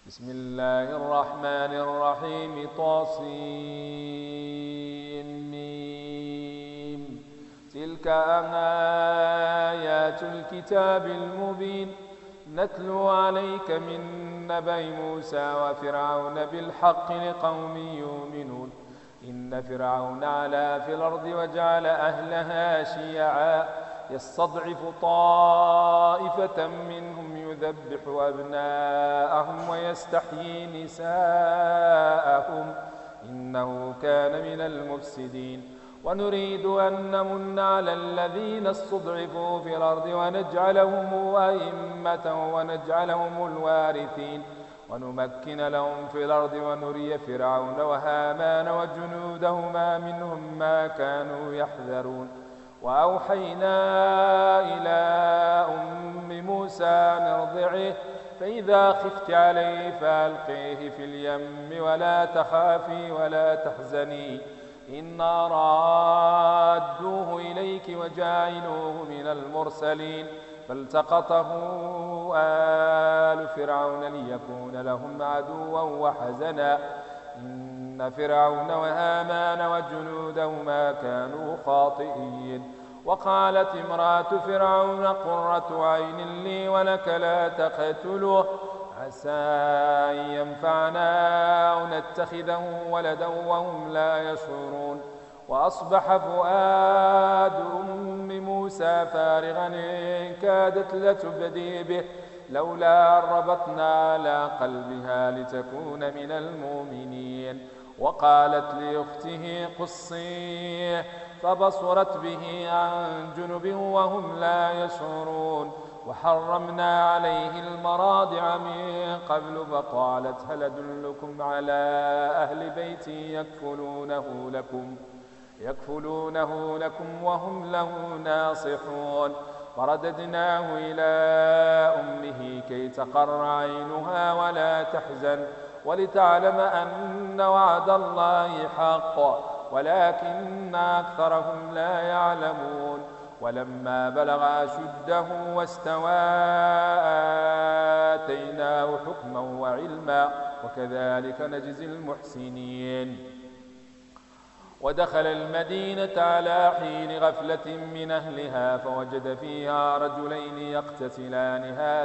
بسم الله الرحمن الرحيم طاسين. تلك آيات الكتاب المبين نتلو عليك من نبأ موسى وفرعون بالحق لقوم يؤمنون. إن فرعون علا في الأرض وجعل أهلها شيعا يستضعف طائفة منهم يذبح أبناءهم ويستحيي نساءهم إنه كان من المفسدين. ونريد أن نمن على الذين استضعفوا في الأرض ونجعلهم أئمة ونجعلهم الوارثين ونمكن لهم في الأرض ونري فرعون وهامان وجنودهما منهم ما كانوا يحذرون. وأوحينا إلى أم موسى أن ارضعه فإذا خفت عليه فألقيه في اليم ولا تخافي ولا تحزني إنا رادوه إليك وجاعلوه من المرسلين. فالتقطه آل فرعون ليكون لهم عدوا وحزنا إن فرعون وهامان وجنودهما كانوا خاطئين. وقالت امرأة فرعون قرة عين لي ولك لا تقتله عسى أن ينفعنا أو نتخذه ولدا وهم لا يشعرون. وأصبح فؤاد أم موسى فارغا إن كادت لتبدي به لولا أن ربطنا على قلبها لتكون من المؤمنين. وقالت لأخته قصيه فبصرت به عن جنب وهم لا يشعرون. وحرمنا عليه المراضع من قبل فقالت هل أدلكم على أهل بيت يكفلونه لكم وهم له ناصحون. فرددناه إلى أمه كي تقر عينها ولا تحزن ولتعلم أن وعد الله حق ولكن أكثرهم لا يعلمون. ولما بلغ أشده واستوى آتيناه حكما وعلما وكذلك نجزي المحسنين. ودخل المدينة على حين غفلة من أهلها فوجد فيها رجلين يقتتلان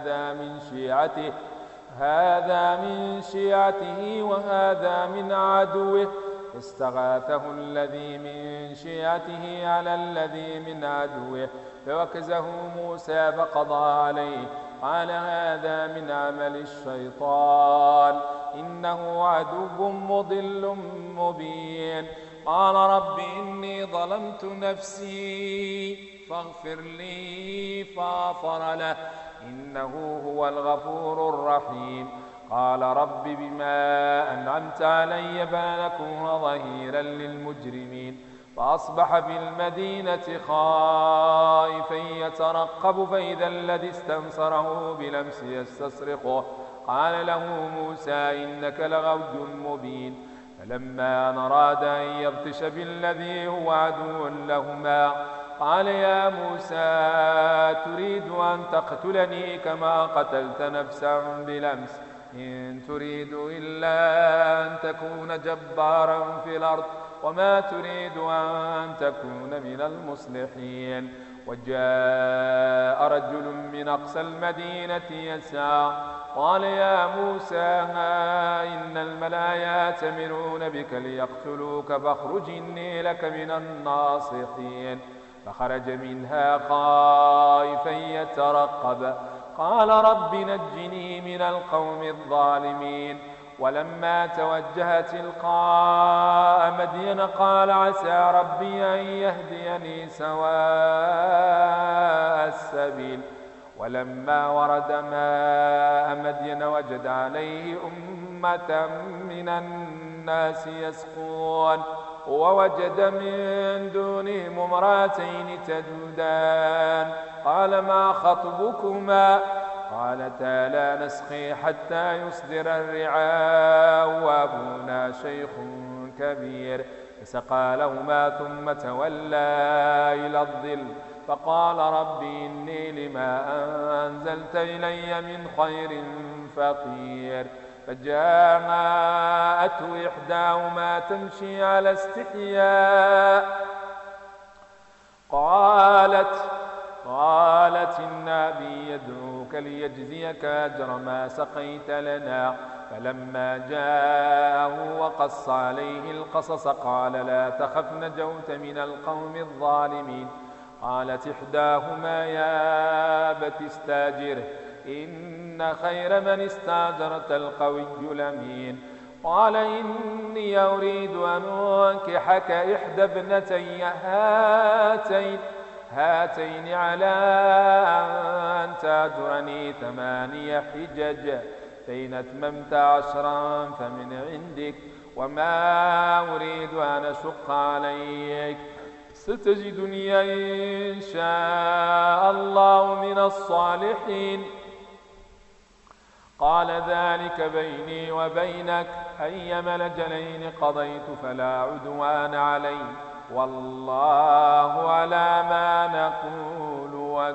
هذا من شيعته وهذا من عدوه فاستغاثه الذي من شيعته على الذي من عدوه فوكزه موسى فقضى عليه قال هذا من عمل الشيطان إنه عدو مضل مبين. قال رب إني ظلمت نفسي فاغفر لي فغفر له إنه هو الغفور الرحيم. قال رب بما أنعمت علي فلنكون ظهيرا للمجرمين. فأصبح في المدينة خائفا يترقب فإذا الذي استنصره بلمس يستصرخه قال له موسى إنك لغوي مبين. فلما أن أراد أن يبطش بالذي هو عدو لهما قال يا موسى تريد أن تقتلني كما قتلت نفسا بلمس إن تريد إلا أن تكون جبارا في الأرض وما تريد أن تكون من المصلحين. وجاء رجل من أقصى المدينة يسعى قال يا موسى إن الملأ يأتمرون بك ليقتلوك فاخرج إني لك من الناصحين. فخرج منها خائفا يترقب قال رب نجني من القوم الظالمين. ولما توجه تلقاء مدين قال عسى ربي أن يهديني سواء السبيل. ولما ورد ماء مدين وجد عليه أمة من الناس يسقون ووجد من دونهم امرأتين تذودان قال ما خطبكما قالتا لا نسقي حتى يصدر الرعاء وأبونا شيخ كبير فسقى لهما ثم تولى إلى الظل فقال رب إني لما أنزلت إلي من خير فقير. فجاءته إحداهما تمشي على استحياء قالت إن أبي يدعوك ليجزيك أجر ما سقيت لنا. فلما جاءه وقص عليه القصص قال لا تخف نجوت من القوم الظالمين. قالت إحداهما يا أبت استاجره إن خير من استاجرت القوي الأمين. قال إني أريد أن أنكحك إحدى ابنتي هاتين على أن تأجرني 8 حجج فإن أتممت 10 فمن عندك وما أريد أن أشق عليك ستجدني إن شاء الله من الصالحين. قال ذلك بيني وبينك أيما الأجلين قضيت فلا عدوان علي والله على ما نقول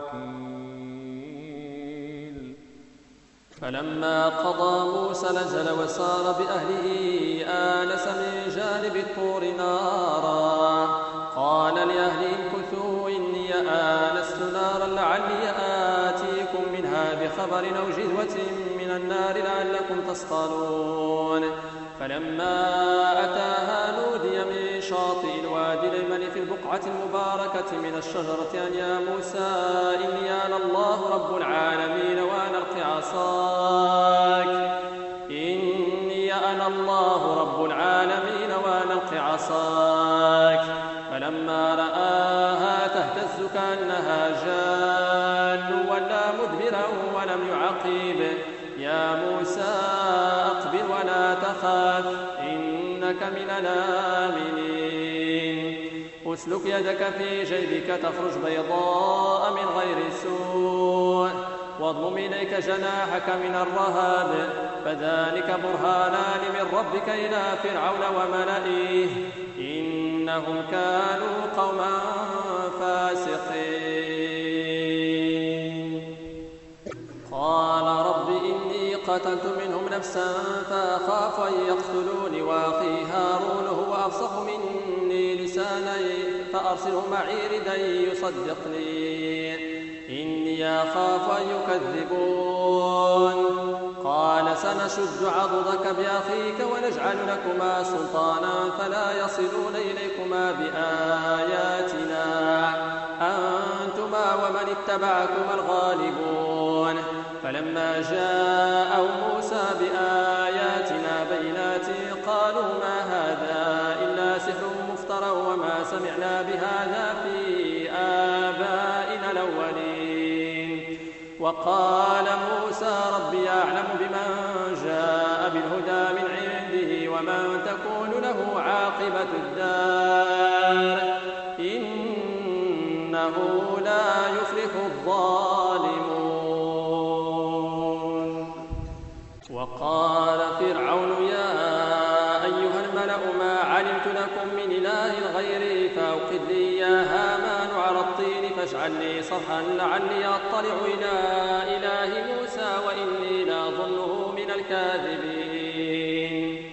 وكيل. فلما قضى موسى الأجل وسار بأهله آنس من جانب الطور نارا قال لأهلهم كثوا إني آنست نارا لعلي آتيكم منها بخبر أو جذوة من النار لعلكم تصطلون. فلما أتاها نودي من شاطئ الوادي الأيمن في البقعة المباركة من الشجرة أن يا موسى إني أنا الله رب العالمين وأنا ألق عصاك إني أنا الله رب العالمين وأنا ألق عصاك. فلما رآها تهتز كأنها جان ولا مدبرا ولم يعقب يا موسى أقبل ولا تخاف إنك من الآمنين. أسلك يدك في جيبك تخرج بيضاء من غير سوء واضمم إليك جناحك من الرهاب فذلك برهانان من ربك إلى فرعون وملئه إنهم كانوا قوما فاسقين. قال رب إني قتلت منهم نفسا فأخاف أن يقتلوني وأخي هارون هو أفصح مني لسانا فأرسله معي ردا يصدقني إني أخاف أن يكذبون. قال سنشد عضدك بأخيك ونجعل لكما سلطانا فلا يصلون إليكما بآياتنا أنتما ومن اتبعكما الغالبون. فلما جاءوا موسى بآياتنا بينات قالوا ما هذا إلا سحر مفترى وما سمعنا بهذا في آبائنا الأولين. وقال موسى ربي أعلم بمن جاء بالهدى من عنده ومن تكون له عاقبة الدار إنه لا يفلح الظالمون. وقال فرعون يا أيها الملأ ما علمت لكم من إله غيري فأوقد لي يا هامان على الطين فاجعل لي صرحا لعلي أطلع إلى إله موسى وإني لأظنه من الكاذبين.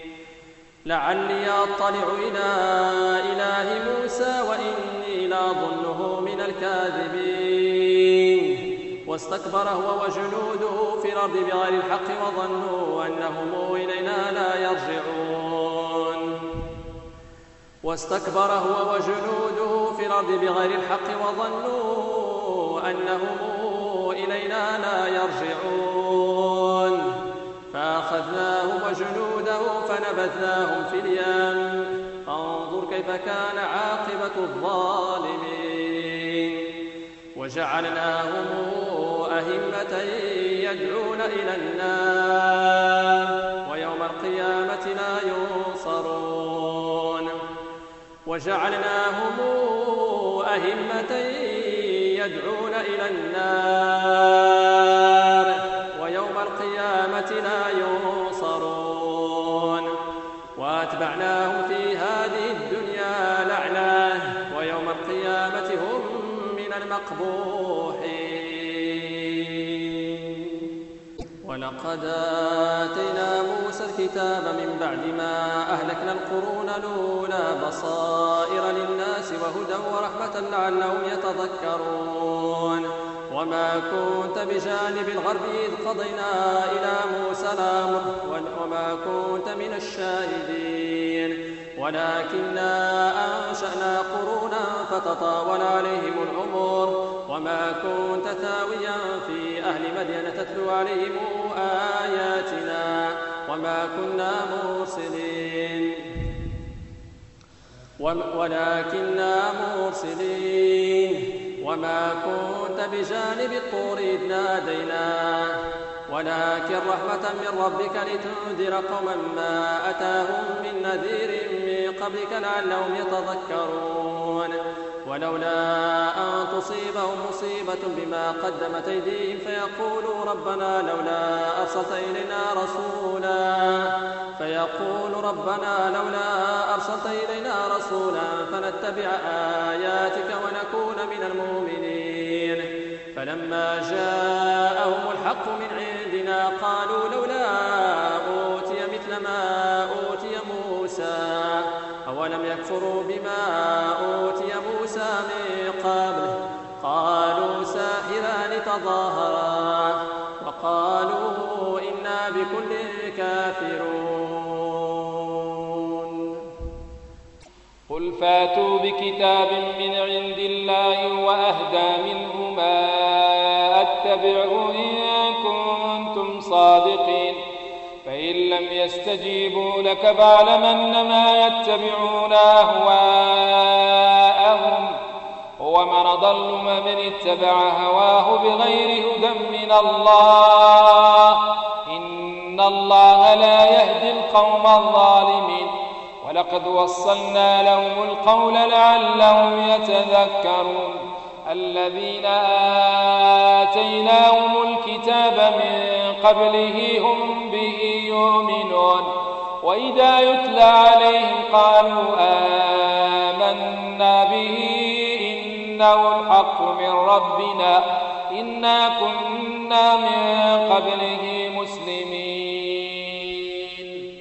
واستكبر هو وجنوده في الأرض بغير الحق وظنوا أنهم إلينا لا يرجعون. واستكبر هو وجنوده في الأرض بغير الحق وظنوا أنهم إلينا لا يرجعون. فأخذناه وجنوده فنبذناهم في اليم فانظر كيف كان عاقبة الظالمين. وجعلناهم أئمة يدعون إلى النار ويوم القيامة لا ينصرون. وجعلناهم أئمة يدعون إلى النار ويوم القيامة لا ينصرون. وأتبعناهم في هذه الدنيا لعنة ويوم القيامة هم من المقبوحين. ولقد آتينا موسى الكتاب من بعد ما أهلكنا القرون الأولى بصائر للناس وهدى ورحمة لعلهم يتذكرون. وما كنت بجانب الغرب إذ قضينا إلى موسى الأمر وما كنت من الشاهدين ولكننا أنشأنا قرونا فتطاول عليهم العمر وما كنت ثاويا في أهل مدين تتلو عليهم آياتنا وما كنا مرسلين وما كنت بجانب الطور إذ نادينا ولكن رحمة من ربك لتنذر قوما ما أتاهم من نذير من قبلك لعلهم يتذكرون. ولولا أن تصيبهم مصيبة بما قدمت أيديهم فيقولوا ربنا لولا أرسلت إلينا رسولا فنتبع آياتك ونكون من المؤمنين. فلما جاءهم الحق من عندنا قالوا لولا أوتي مثل ما أوتي موسى أولم يكفروا بما أوتي موسى من قبل قالوا ساحران تظاهرا وقالوا إنا بكل كافرون. قل فاتوا بكتاب من عند الله وأهدى منه ما أتبعه إن كنتم صادقين فإن لم يستجيبوا لك فاعلم أنما يتبعون أهواءهم ومن أضل ممن اتبع هواه بغير هدى من الله إن الله لا يهدي القوم الظالمين. ولقد وصلنا لهم القول لعلهم يتذكرون. الذين آتيناهم الكتاب من قبله هم به يؤمنون وإذا يتلى عليهم قالوا آمنا به إنه الحق من ربنا إنا كنا من قبله مسلمين.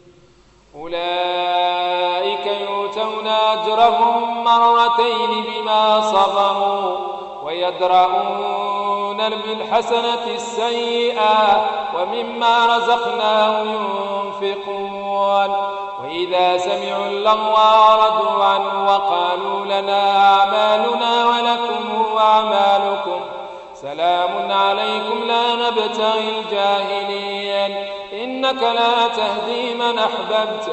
أولئك يؤتون أجرهم مرتين بما صبروا ويدرؤون بالحسنة السيئة ومما رزقناهم ينفقون. وإذا سمعوا اللغو أعرضوا عنه وقالوا لنا أعمالنا ولكم أعمالكم سلام عليكم لا نبتغي الجاهلين إنك لا تهدي من أحببت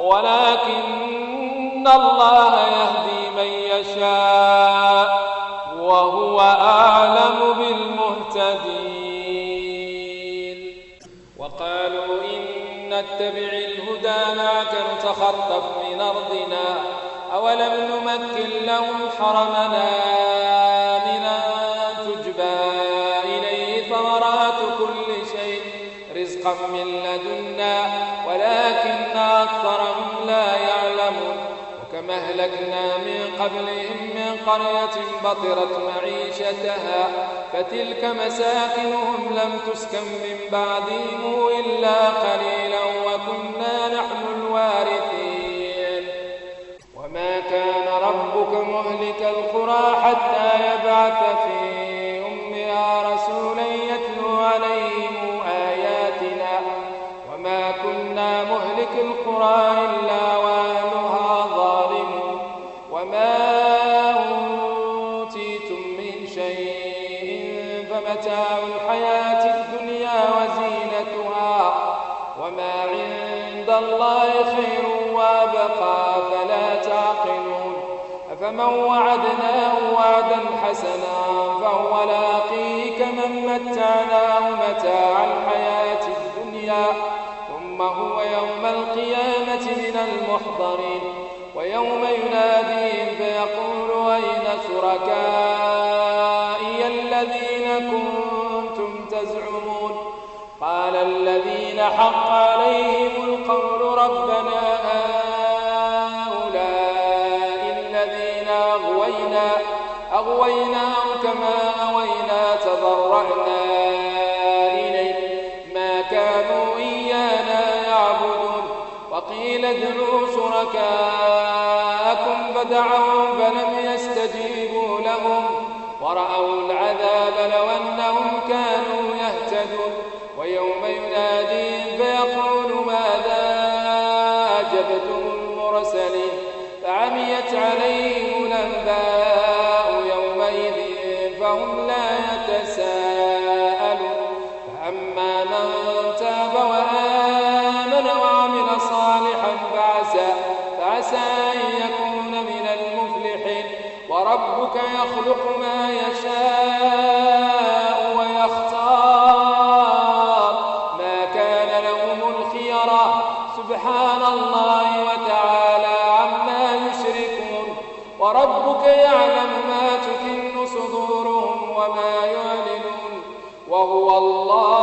ولكن الله يهدي من يشاء وهو أعلم بالمهتدين. وقالوا إن نتبع الهدى معك نتخطف من أرضنا أولم نمكن لهم حرمنا آمنا تجبى إليه ثمرات كل شيء رزقا من لدنا ولكن أكثرهم لا يعلمون. وكما أهلكنا من قبلهم من قرية بطرت معيشتها فتلك مساكنهم لم تسكن من بعدهم إلا قليلا وكنا نحن الوارثين. وما كان ربك مهلك القرى حتى يبعث في أمها رسولا يتلو عليهم آياتنا وما كنا مهلك القرى إلا وأهلها ظالمون. وما أوتيتم من شيء فمتاع الحياة الدنيا وزينتها وما عند الله خير وأبقى فلا تعقلون. أفمن وعدناه وعدا حسنا فهو لاقيه كمن متعناه متاع الحياة الدنيا ثم هو يوم القيامة من المحضرين. ويوم يناديهم فيقول أين شركائي الذين كنتم تزعمون قال الذين حق عليهم القول ربنا هؤلاء الذين أغويناهم كما أغوينا تضرعنا إليه ما كانوا إيانا يعبدون وقيل ادعوا شركاءكم فدعوا فلم يستجيبوا لهم ورأوا العذاب لو أنهم كانوا يهتدون ويوم يناديهم فيقول ماذا أجبتم المرسلين فعميت عليهم الأنباء يومئذ فهم لا يتساءلون فأما من تاب وآمن وعمل صالحا فعسى أن يكون من المفلحين وربك يخلق ما يشاء ويختار ما كان لهم الخيرة سبحان الله وتعالى عما يشركون وربك يعلم ما تكن صدورهم وما يعلنون وهو الله